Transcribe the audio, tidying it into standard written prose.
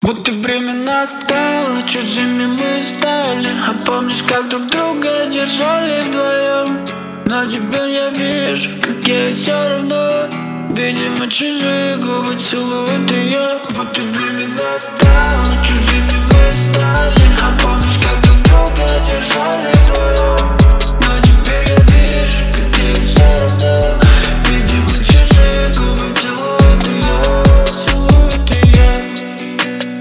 Будто времена стало, чужими мы стали. А помнишь, как друг друга держали вдвоем? Но теперь я вижу, как ей все равно. Видимо, чужие губы целует ее. Будто времена стало.